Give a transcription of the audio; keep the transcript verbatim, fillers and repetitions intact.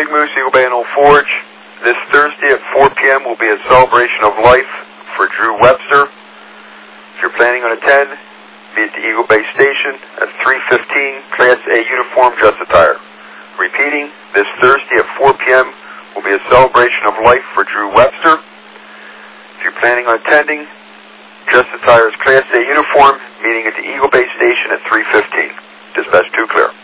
Big Moose, Eagle Bay and Old Forge. This Thursday at four P M will be a celebration of life for Drew Webster. If you're planning on attend, be at the Eagle Bay Station at three fifteen, Class A uniform, dress attire. Repeating, this Thursday at four P M will be a celebration of life for Drew Webster. If you're planning on attending, dress attire is Class A uniform, meeting at the Eagle Bay Station at three fifteen. Dispatch two clear.